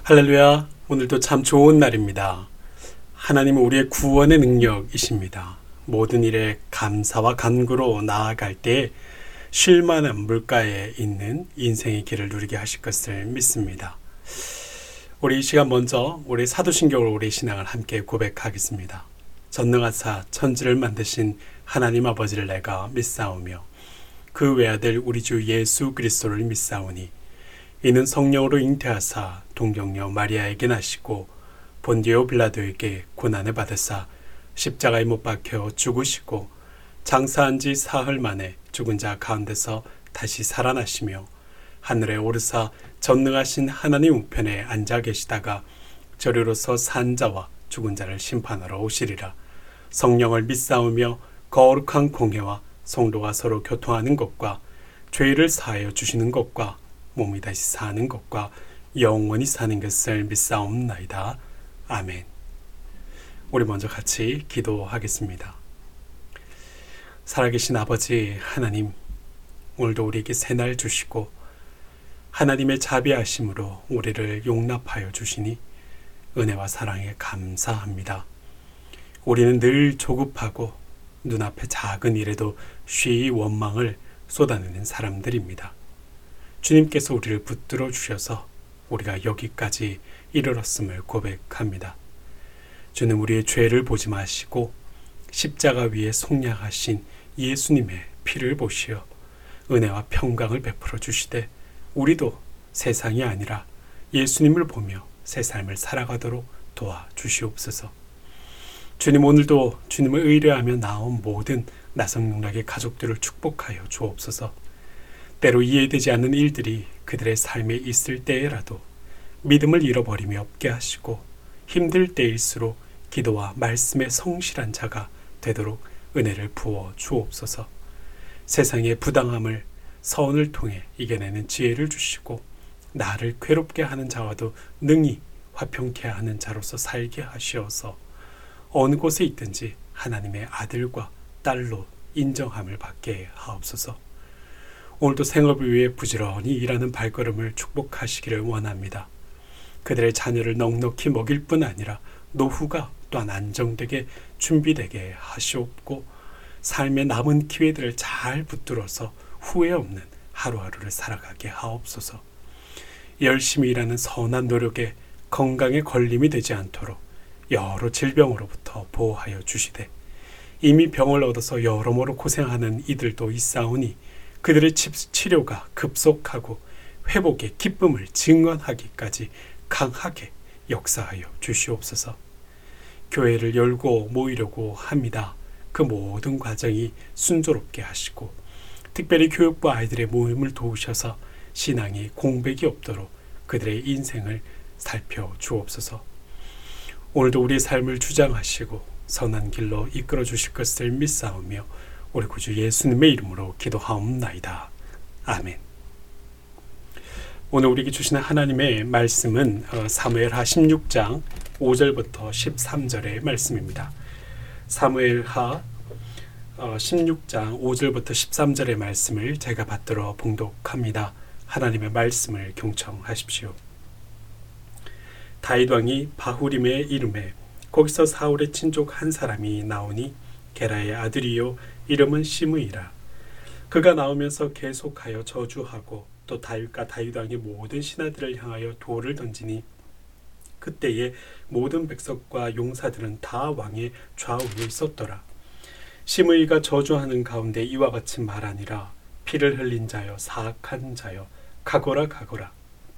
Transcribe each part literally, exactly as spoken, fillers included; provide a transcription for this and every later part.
할렐루야. 오늘도 참 좋은 날입니다. 하나님은 우리의 구원의 능력이십니다. 모든 일에 감사와 간구로 나아갈 때 쉴만한 물가에 있는 인생의 길을 누리게 하실 것을 믿습니다. 우리 이 시간 먼저 우리 사도신경으로 우리 신앙을 함께 고백하겠습니다. 전능하사 천지를 만드신 하나님 아버지를 내가 믿사오며 그 외아들 우리 주 예수 그리스도를 믿사오니 이는 성령으로 잉태하사 동정녀 마리아에게 나시고 본디오 빌라도에게 고난을 받으사 십자가에 못 박혀 죽으시고 장사한 지 사흘 만에 죽은 자 가운데서 다시 살아나시며 하늘에 오르사 전능하신 하나님 우편에 앉아 계시다가 저리로서 산 자와 죽은 자를 심판하러 오시리라. 성령을 믿사오며 거룩한 공회와 성도가 서로 교통하는 것과 죄를 사하여 주시는 것과 몸이 다시 사는 것과 영원히 사는 것을 믿사옵나이다. 아멘. 우리 먼저 같이 기도하겠습니다. 살아계신 아버지 하나님, 오늘도 우리에게 새날 주시고 하나님의 자비하심으로 우리를 용납하여 주시니 은혜와 사랑에 감사합니다. 우리는 늘 조급하고 눈앞에 작은 일에도 쉬이 원망을 쏟아내는 사람들입니다. 주님께서 우리를 붙들어 주셔서 우리가 여기까지 이르렀음을 고백합니다. 주는 우리의 죄를 보지 마시고 십자가 위에 속량하신 예수님의 피를 보시어 은혜와 평강을 베풀어 주시되 우리도 세상이 아니라 예수님을 보며 새 삶을 살아가도록 도와주시옵소서. 주님, 오늘도 주님을 의뢰하며 나온 모든 나성육락의 가족들을 축복하여 주옵소서. 때로 이해되지 않는 일들이 그들의 삶에 있을 때에라도 믿음을 잃어버림이 없게 하시고 힘들 때일수록 기도와 말씀에 성실한 자가 되도록 은혜를 부어 주옵소서. 세상의 부당함을 서원을 통해 이겨내는 지혜를 주시고 나를 괴롭게 하는 자와도 능히 화평케 하는 자로서 살게 하시어서 어느 곳에 있든지 하나님의 아들과 딸로 인정함을 받게 하옵소서. 오늘도 생업을 위해 부지런히 일하는 발걸음을 축복하시기를 원합니다. 그들의 자녀를 넉넉히 먹일 뿐 아니라 노후가 또한 안정되게 준비되게 하시옵고 삶의 남은 기회들을 잘 붙들어서 후회 없는 하루하루를 살아가게 하옵소서. 열심히 일하는 선한 노력에 건강에 걸림이 되지 않도록 여러 질병으로부터 보호하여 주시되 이미 병을 얻어서 여러모로 고생하는 이들도 있사오니 그들의 치료가 급속하고 회복의 기쁨을 증언하기까지 강하게 역사하여 주시옵소서. 교회를 열고 모이려고 합니다. 그 모든 과정이 순조롭게 하시고 특별히 교육부 아이들의 모임을 도우셔서 신앙이 공백이 없도록 그들의 인생을 살펴주옵소서. 오늘도 우리의 삶을 주장하시고 선한 길로 이끌어 주실 것을 믿사오며 우리 구주 예수님의 이름으로 기도하옵나이다. 아멘. 오늘 우리에게 주시는 하나님의 말씀은 사무엘하 십육 장 오 절부터 십삼 절의 말씀입니다. 사무엘하 십육 장 오 절부터 십삼 절의 말씀을 제가 받들어 봉독합니다. 하나님의 말씀을 경청하십시오. 다윗 왕이 바후림에 이름에 거기서 사울의 친족 한 사람이 나오니 게라의 아들이요 이름은 시므이라. 그가 나오면서 계속하여 저주하고 또 다윗과 다윗 왕의 모든 신하들을 향하여 돌을 던지니 그때에 모든 백성과 용사들은 다 왕의 좌우에 있었더라. 시므이가 저주하는 가운데 이와 같이 말하니라. 피를 흘린 자여 사악한 자여 가거라 가거라.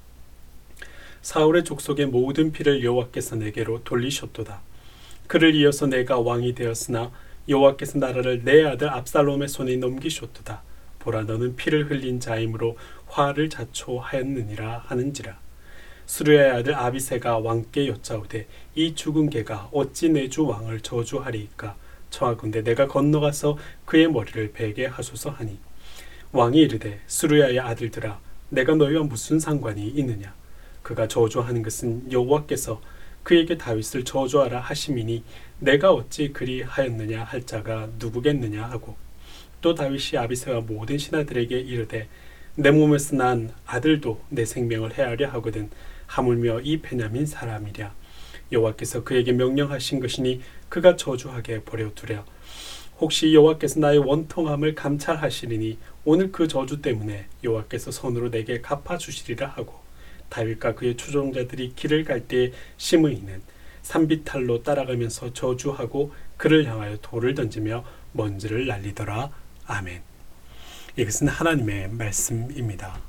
사울의 족속의 모든 피를 여호와께서 내게로 돌리셨도다. 그를 이어서 내가 왕이 되었으나 여호와께서 나라를 내 아들 압살롬의 손에 넘기셨도다. 보라, 너는 피를 흘린 자이므로 화를 자초하였느니라 하는지라. 수르야의 아들 아비새가 왕께 여짜오되 이 죽은 개가 어찌 내 주 왕을 저주하리이까. 청하건대 내가 건너가서 그의 머리를 베게 하소서 하니 왕이 이르되 수르야의 아들들아, 내가 너희와 무슨 상관이 있느냐. 그가 저주하는 것은 여호와께서 그에게 다윗을 저주하라 하심이니 내가 어찌 그리 하였느냐 할 자가 누구겠느냐 하고 또 다윗이 아비새와 모든 신하들에게 이르되 내 몸에서 난 아들도 내 생명을 해하려 하거든 하물며 이 베냐민 사람이랴. 여호와께서 그에게 명령하신 것이니 그가 저주하게 버려두랴. 혹시 여호와께서 나의 원통함을 감찰하시리니 오늘 그 저주 때문에 여호와께서 손으로 내게 갚아주시리라 하고, 다윗과 그의 추종자들이 길을 갈 때에 시므이는 산비탈로 따라가면서 저주하고 그를 향하여 돌을 던지며 먼지를 날리더라. 아멘. 이것은 하나님의 말씀입니다.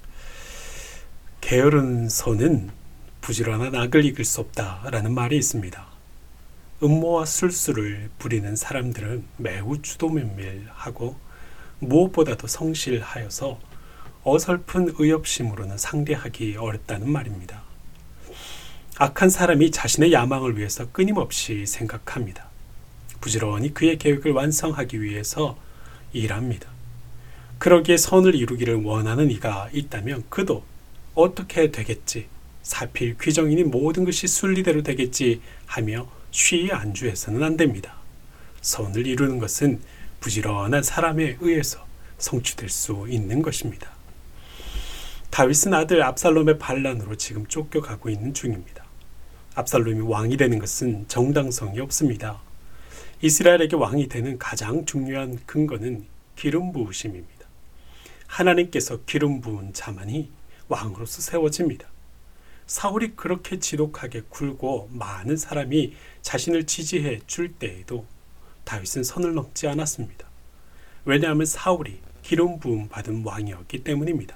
게으른 손은 부지런한 악을 이길 수 없다라는 말이 있습니다. 음모와 술수를 부리는 사람들은 매우 주도면밀하고 무엇보다도 성실하여서 어설픈 의협심으로는 상대하기 어렵다는 말입니다. 악한 사람이 자신의 야망을 위해서 끊임없이 생각합니다. 부지런히 그의 계획을 완성하기 위해서 일합니다. 그러기에 선을 이루기를 원하는 이가 있다면 그도 어떻게 되겠지, 사필 귀정이니 모든 것이 순리대로 되겠지 하며 쉬이 안주해서는 안 됩니다. 선을 이루는 것은 부지런한 사람에 의해서 성취될 수 있는 것입니다. 다윗은 아들 압살롬의 반란으로 지금 쫓겨가고 있는 중입니다. 압살롬이 왕이 되는 것은 정당성이 없습니다. 이스라엘에게 왕이 되는 가장 중요한 근거는 기름 부으심입니다. 하나님께서 기름 부은 자만이 왕으로서 세워집니다. 사울이 그렇게 지독하게 굴고 많은 사람이 자신을 지지해 줄 때에도 다윗은 선을 넘지 않았습니다. 왜냐하면 사울이 기름 부음 받은 왕이었기 때문입니다.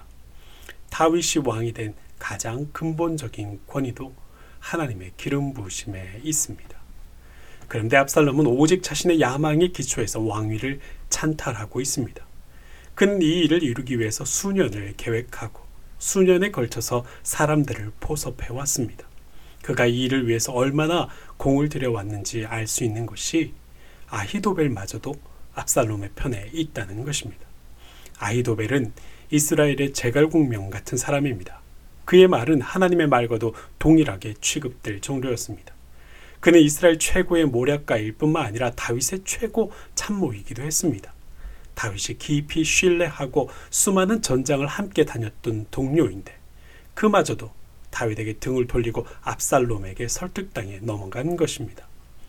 다윗이 왕이 된 가장 근본적인 권위도 하나님의 기름 부으심에 있습니다. 그런데 압살롬은 오직 자신의 야망에 기초해서 왕위를 찬탈하고 있습니다. 그는 이 일을 이루기 위해서 수년을 계획하고 수년에 걸쳐서 사람들을 포섭해 왔습니다. 그가 이 일을 위해서 얼마나 공을 들여왔는지 알 수 있는 것이 아히도벨마저도 압살롬의 편에 있다는 것입니다. 아히도벨은 이스라엘의 제갈공명 같은 사람입니다. 그의 말은 하나님의 말과도 동일하게 취급될 정도였습니다. 그는 이스라엘 최고의 모략가일 뿐만 아니라 다윗의 최고 참모이기도 했습니다. 다윗이 깊이 신뢰하고 수많은 전장을 함께 다녔던 동료인데 그마저도 다윗에게 등을 돌리고 압살롬에게 설득당해 넘어간 것입니다.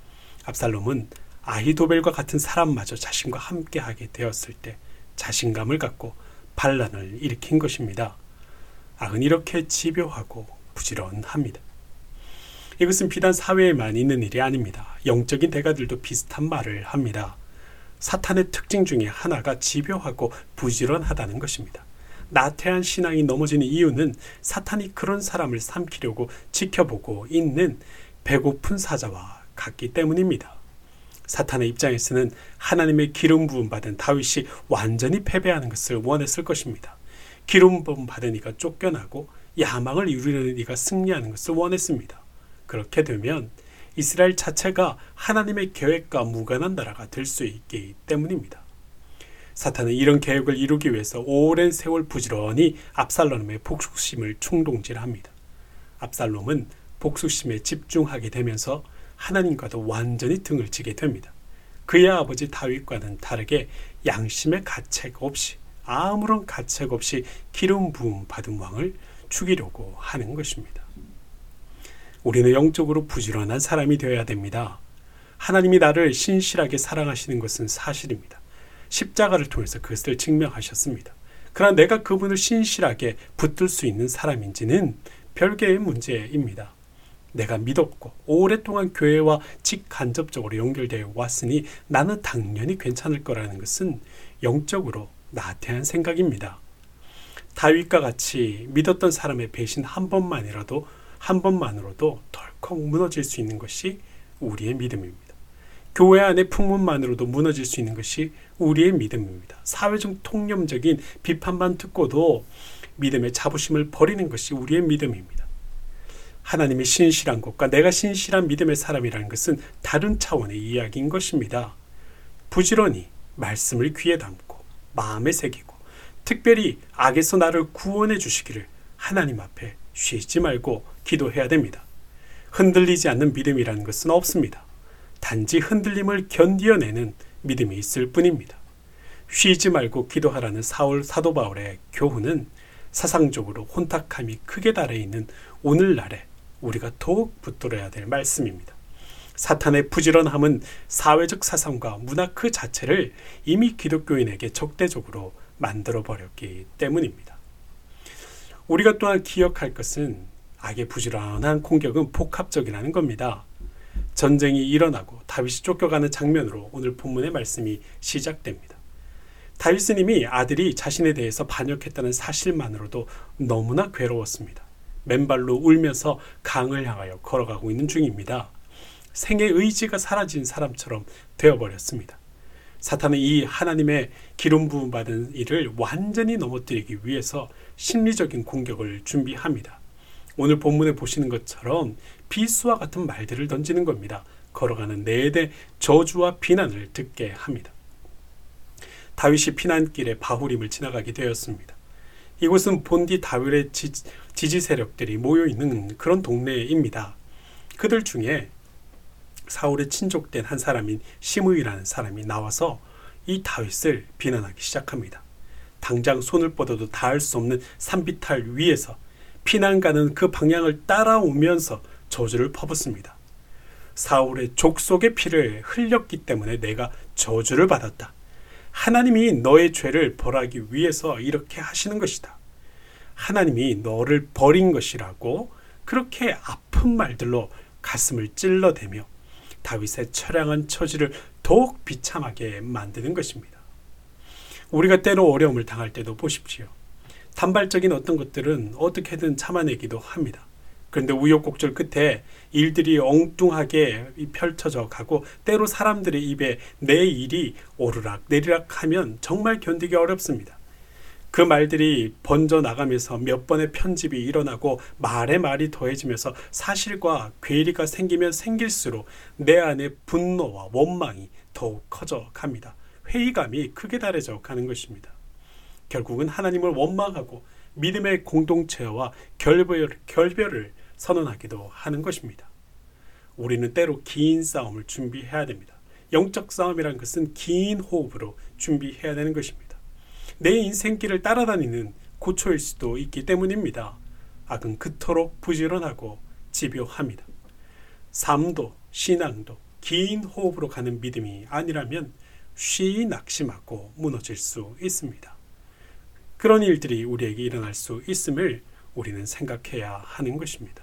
압살롬은 아히도벨과 같은 사람마저 자신과 함께하게 되었을 때 자신감을 갖고 반란을 일으킨 것입니다. 악은 이렇게 집요하고 부지런합니다. 이것은 비단 사회에만 있는 일이 아닙니다. 영적인 대가들도 비슷한 말을 합니다. 사탄의 특징 중에 하나가 집요하고 부지런하다는 것입니다. 나태한 신앙이 넘어지는 이유는 사탄이 그런 사람을 삼키려고 지켜보고 있는 배고픈 사자와 같기 때문입니다. 사탄의 입장에서는 하나님의 기름 부음 받은 다윗이 완전히 패배하는 것을 원했을 것입니다. 기름 부음 받은 이가 쫓겨나고 야망을 이루려는 이가 승리하는 것을 원했습니다. 그렇게 되면 이스라엘 자체가 하나님의 계획과 무관한 나라가 될 수 있기 때문입니다. 사탄은 이런 계획을 이루기 위해서 오랜 세월 부지런히 압살롬의 복수심을 충동질합니다. 압살롬은 복수심에 집중하게 되면서 하나님과도 완전히 등을 지게 됩니다. 그의 아버지 다윗과는 다르게 양심의 가책 없이, 아무런 가책 없이 기름 부음 받은 왕을 죽이려고 하는 것입니다. 우리는 영적으로 부지런한 사람이 되어야 됩니다. 하나님이 나를 신실하게 사랑하시는 것은 사실입니다. 십자가를 통해서 그것을 증명하셨습니다. 그러나 내가 그분을 신실하게 붙들 수 있는 사람인지는 별개의 문제입니다. 내가 믿었고 오랫동안 교회와 직간접적으로 연결되어 왔으니 나는 당연히 괜찮을 거라는 것은 영적으로 나태한 생각입니다. 다윗과 같이 믿었던 사람의 배신 한 번만이라도 한 번만으로도 덜컥 무너질 수 있는 것이 우리의 믿음입니다. 교회 안의 풍문만으로도 무너질 수 있는 것이 우리의 믿음입니다. 사회적 통념적인 비판만 듣고도 믿음의 자부심을 버리는 것이 우리의 믿음입니다. 하나님이 신실한 것과 내가 신실한 믿음의 사람이라는 것은 다른 차원의 이야기인 것입니다. 부지런히 말씀을 귀에 담고 마음에 새기고 특별히 악에서 나를 구원해 주시기를 하나님 앞에 쉬지 말고 기도해야 됩니다. 흔들리지 않는 믿음이라는 것은 없습니다. 단지 흔들림을 견디어내는 믿음이 있을 뿐입니다. 쉬지 말고 기도하라는 사울 사도 바울의 교훈은 사상적으로 혼탁함이 크게 달해 있는 오늘날에 우리가 더욱 붙들어야 될 말씀입니다. 사탄의 부지런함은 사회적 사상과 문화 그 자체를 이미 기독교인에게 적대적으로 만들어버렸기 때문입니다. 우리가 또한 기억할 것은 악의 부지런한 공격은 복합적이라는 겁니다. 전쟁이 일어나고 다윗이 쫓겨가는 장면으로 오늘 본문의 말씀이 시작됩니다. 다윗은 이미 아들이 자신에 대해서 반역했다는 사실만으로도 너무나 괴로웠습니다. 맨발로 울면서 강을 향하여 걸어가고 있는 중입니다. 생의 의지가 사라진 사람처럼 되어버렸습니다. 사탄은 이 하나님의 기름 부음 받은 이를 완전히 넘어뜨리기 위해서 심리적인 공격을 준비합니다. 오늘 본문에 보시는 것처럼 비수와 같은 말들을 던지는 겁니다. 걸어가는 내내 저주와 비난을 듣게 합니다. 다윗이 피난길에 바후림을 지나가게 되었습니다. 이곳은 본디 다윗의 지지 세력들이 모여있는 그런 동네입니다. 그들 중에 사울의 친족된 한 사람인 시므이라는 사람이 나와서 이 다윗을 비난하기 시작합니다. 당장 손을 뻗어도 닿을 수 없는 산비탈 위에서 피난 가는 그 방향을 따라오면서 저주를 퍼붓습니다. 사울의 족속의 피를 흘렸기 때문에 내가 저주를 받았다. 하나님이 너의 죄를 벌하기 위해서 이렇게 하시는 것이다. 하나님이 너를 버린 것이라고 그렇게 아픈 말들로 가슴을 찔러대며 다윗의 처량한 처지를 더욱 비참하게 만드는 것입니다. 우리가 때로 어려움을 당할 때도 보십시오. 단발적인 어떤 것들은 어떻게든 참아내기도 합니다. 그런데 우여곡절 끝에 일들이 엉뚱하게 펼쳐져 가고 때로 사람들의 입에 내 일이 오르락 내리락 하면 정말 견디기 어렵습니다. 그 말들이 번져 나가면서 몇 번의 편집이 일어나고 말에 말이 더해지면서 사실과 괴리가 생기면 생길수록 내 안에 분노와 원망이 더욱 커져 갑니다. 회의감이 크게 달해져 가는 것입니다. 결국은 하나님을 원망하고 믿음의 공동체와 결별, 결별을 선언하기도 하는 것입니다. 우리는 때로 긴 싸움을 준비해야 됩니다. 영적 싸움이란 것은 긴 호흡으로 준비해야 되는 것입니다. 내 인생길을 따라다니는 고초일 수도 있기 때문입니다. 악은 그토록 부지런하고 집요합니다. 삶도 신앙도 긴 호흡으로 가는 믿음이 아니라면 쉬이 낙심하고 무너질 수 있습니다. 그런 일들이 우리에게 일어날 수 있음을 우리는 생각해야 하는 것입니다.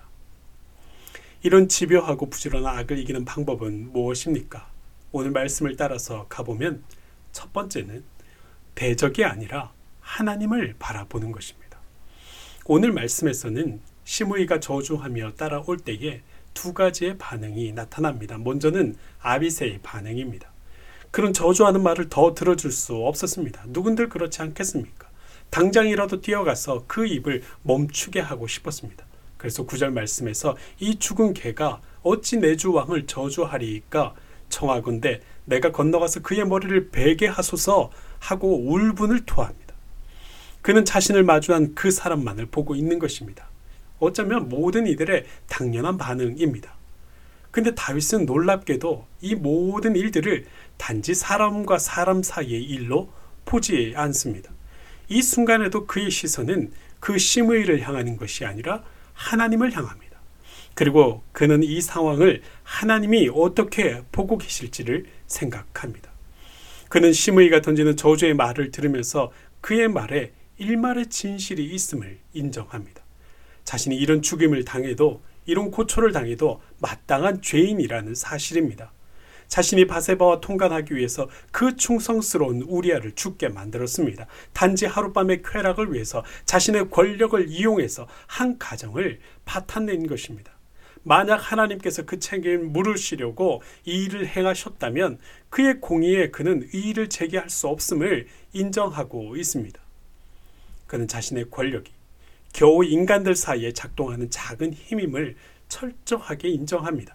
이런 집요하고 부지런한 악을 이기는 방법은 무엇입니까? 오늘 말씀을 따라서 가보면 첫 번째는 대적이 아니라 하나님을 바라보는 것입니다. 오늘 말씀에서는 시므이가 저주하며 따라올 때에 두 가지의 반응이 나타납니다. 먼저는 아비새의 반응입니다. 그런 저주하는 말을 더 들어줄 수 없었습니다. 누군들 그렇지 않겠습니까? 당장이라도 뛰어가서 그 입을 멈추게 하고 싶었습니다. 그래서 구절 말씀에서 이 죽은 개가 어찌 내 주 왕을 저주하리이까 청하건대 내가 건너가서 그의 머리를 베게 하소서 하고 울분을 토합니다. 그는 자신을 마주한 그 사람만을 보고 있는 것입니다. 어쩌면 모든 이들의 당연한 반응입니다. 근데 다윗은 놀랍게도 이 모든 일들을 단지 사람과 사람 사이의 일로 보지 않습니다. 이 순간에도 그의 시선은 그 시므이를 향하는 것이 아니라 하나님을 향합니다. 그리고 그는 이 상황을 하나님이 어떻게 보고 계실지를 생각합니다. 그는 시므이가 던지는 저주의 말을 들으면서 그의 말에 일말의 진실이 있음을 인정합니다. 자신이 이런 죽임을 당해도 이런 고초를 당해도 마땅한 죄인이라는 사실입니다. 자신이 바세바와 통관하기 위해서 그 충성스러운 우리아를 죽게 만들었습니다. 단지 하룻밤의 쾌락을 위해서 자신의 권력을 이용해서 한 가정을 파탄낸 것입니다. 만약 하나님께서 그 책임을 물으시려고 이 일을 행하셨다면 그의 공의에 그는 의의를 제기할 수 없음을 인정하고 있습니다. 그는 자신의 권력이 겨우 인간들 사이에 작동하는 작은 힘임을 철저하게 인정합니다.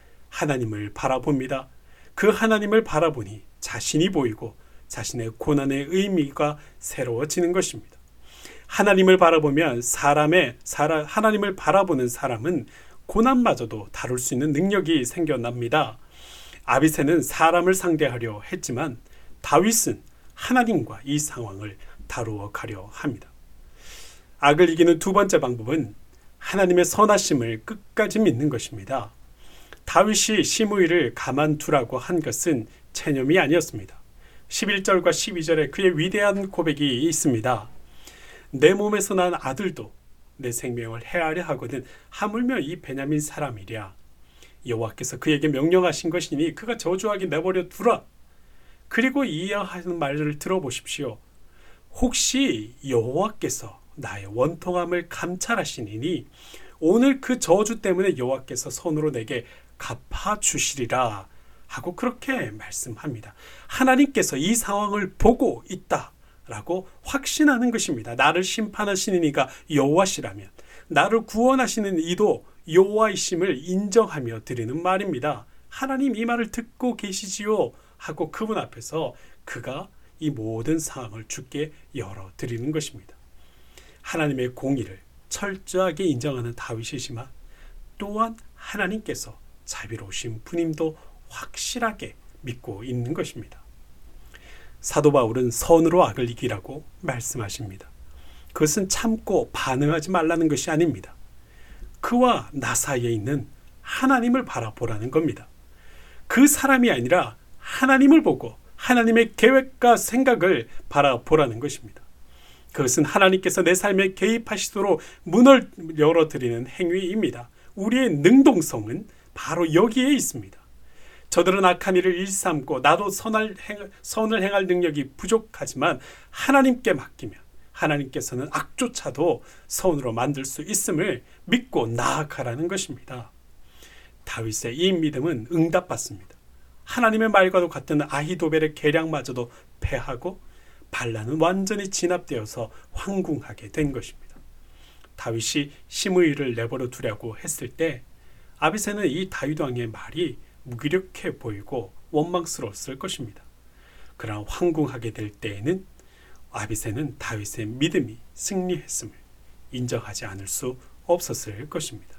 하나님을 바라봅니다. 그 하나님을 바라보니 자신이 보이고 자신의 고난의 의미가 새로워지는 것입니다. 하나님을 바라보면 사람의 사람, 하나님을 바라보는 사람은 고난마저도 다룰 수 있는 능력이 생겨납니다. 아비새는 사람을 상대하려 했지만 다윗은 하나님과 이 상황을 다루어 가려 합니다. 악을 이기는 두 번째 방법은 하나님의 선하심을 끝까지 믿는 것입니다. 다윗이 시므이를 가만두라고 한 것은 체념이 아니었습니다. 십일 절과 십이 절에 그의 위대한 고백이 있습니다. 내 몸에서 난 아들도 내 생명을 해하려 하거든 하물며 이 베냐민 사람이랴. 여호와께서 그에게 명령하신 것이니 그가 저주하게 내버려 두라. 그리고 이어하는 말을 들어보십시오. 혹시 여호와께서 나의 원통함을 감찰하시니니 오늘 그 저주 때문에 여호와께서 손으로 내게 갚아주시리라 하고 그렇게 말씀합니다. 하나님께서 이 상황을 보고 있다라고 확신하는 것입니다. 나를 심판하시는 이가 여호와시라면 나를 구원하시는 이도 여호와이심을 인정하며 드리는 말입니다. 하나님 이 말을 듣고 계시지요 하고 그분 앞에서 그가 이 모든 상황을 주께 열어드리는 것입니다. 하나님의 공의를 철저하게 인정하는 다윗이지만 또한 하나님께서 자비로우신 분임도 확실하게 믿고 있는 것입니다. 사도 바울은 선으로 악을 이기라고 말씀하십니다. 그것은 참고 반응하지 말라는 것이 아닙니다. 그와 나 사이에 있는 하나님을 바라보라는 겁니다. 그 사람이 아니라 하나님을 보고 하나님의 계획과 생각을 바라보라는 것입니다. 그것은 하나님께서 내 삶에 개입하시도록 문을 열어드리는 행위입니다. 우리의 능동성은 바로 여기에 있습니다. 저들은 악한 일을 일삼고 나도 선할 행, 선을 행할 능력이 부족하지만 하나님께 맡기면 하나님께서는 악조차도 선으로 만들 수 있음을 믿고 나아가라는 것입니다. 다윗의 이 믿음은 응답받습니다. 하나님의 말과도 같은 아히도벨의 계략마저도 패하고 반란은 완전히 진압되어서 황궁하게 된 것입니다. 다윗이 시므이를 내버려 두려고 했을 때 아비새는 이 다윗 왕의 말이 무기력해 보이고 원망스러웠을 것입니다. 그러나 황궁하게 될 때에는 아비새는 다윗의 믿음이 승리했음을 인정하지 않을 수 없었을 것입니다.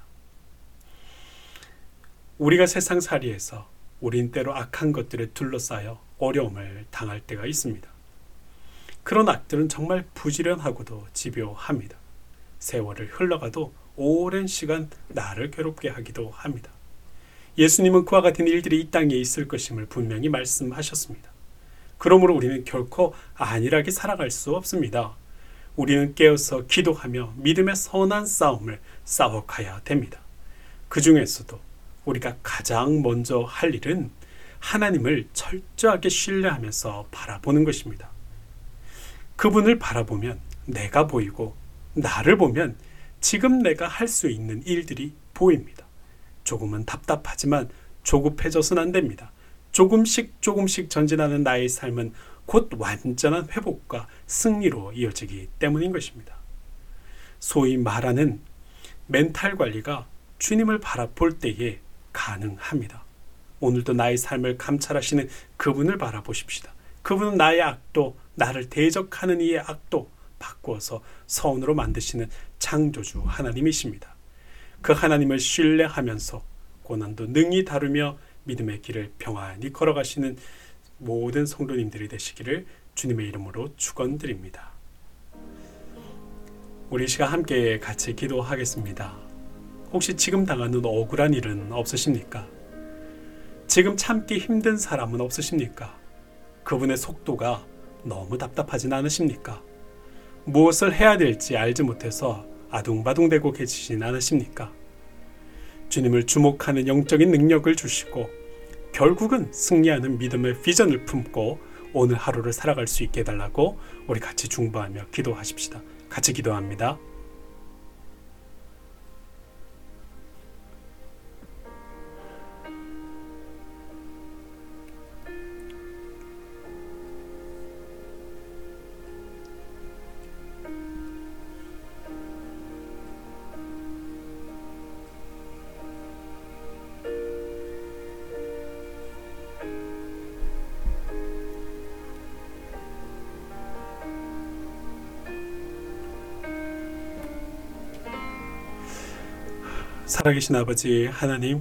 우리가 세상살이에서 우린 때로 악한 것들에 둘러싸여 어려움을 당할 때가 있습니다. 그런 악들은 정말 부지런하고도 집요합니다. 세월을 흘러가도 오랜 시간 나를 괴롭게 하기도 합니다. 예수님은 그와 같은 일들이 이 땅에 있을 것임을 분명히 말씀하셨습니다. 그러므로 우리는 결코 안일하게 살아갈 수 없습니다. 우리는 깨어서 기도하며 믿음의 선한 싸움을 싸워가야 됩니다. 그 중에서도 우리가 가장 먼저 할 일은 하나님을 철저하게 신뢰하면서 바라보는 것입니다. 그분을 바라보면 내가 보이고 나를 보면 지금 내가 할 수 있는 일들이 보입니다. 조금은 답답하지만 조급해져서는 안 됩니다. 조금씩 조금씩 전진하는 나의 삶은 곧 완전한 회복과 승리로 이어지기 때문인 것입니다. 소위 말하는 멘탈 관리가 주님을 바라볼 때에 가능합니다. 오늘도 나의 삶을 감찰하시는 그분을 바라보십시다. 그분은 나의 악도, 나를 대적하는 이의 악도 바꾸어서 선으로 만드시는 창조주 하나님이십니다. 그 하나님을 신뢰하면서 고난도 능히 다루며 믿음의 길을 평안히 걸어가시는 모든 성도님들이 되시기를 주님의 이름으로 축원드립니다. 우리 시간 함께 같이 기도하겠습니다. 혹시 지금 당하는 억울한 일은 없으십니까? 지금 참기 힘든 사람은 없으십니까? 그분의 속도가 너무 답답하진 않으십니까? 무엇을 해야 될지 알지 못해서 아둥바둥대고 계시진 않으십니까? 주님을 주목하는 영적인 능력을 주시고 결국은 승리하는 믿음의 비전을 품고 오늘 하루를 살아갈 수 있게 해달라고 우리 같이 중보하며 기도하십시다. 같이 기도합니다. 살아계신 아버지 하나님,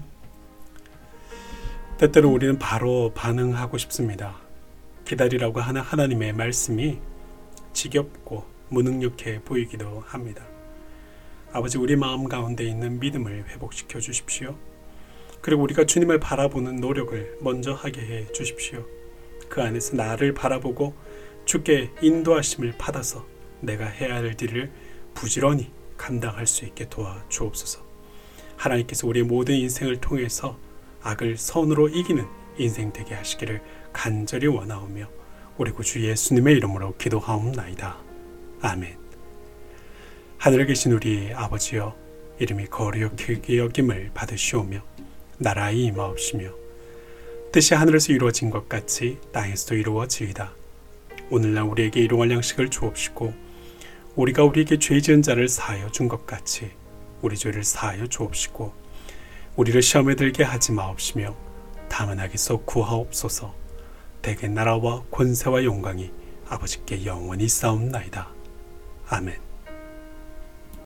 때때로 우리는 바로 반응하고 싶습니다. 기다리라고 하는 하나님의 말씀이 지겹고 무능력해 보이기도 합니다. 아버지, 우리 마음 가운데 있는 믿음을 회복시켜 주십시오. 그리고 우리가 주님을 바라보는 노력을 먼저 하게 해 주십시오. 그 안에서 나를 바라보고 주께 인도하심을 받아서 내가 해야 할 일을 부지런히 감당할 수 있게 도와 주옵소서. 하나님께서 우리의 모든 인생을 통해서 악을 선으로 이기는 인생 되게 하시기를 간절히 원하오며 우리 구주 예수님의 이름으로 기도하옵나이다. 아멘. 하늘에 계신 우리 아버지여, 이름이 거룩히 여김을 받으시오며 나라의 임하옵시며 뜻이 하늘에서 이루어진 것 같이 땅에서도 이루어지이다. 오늘날 우리에게 일용할 양식을 주옵시고 우리가 우리에게 죄 지은 자를 사하여 준 것 같이 우리 죄를 사하여 주옵시고 우리를 시험에 들게 하지 마옵시며 다만 악에서 구하옵소서. 대개 나라와 권세와 영광이 아버지께 영원히 있사옵나이다. 아멘.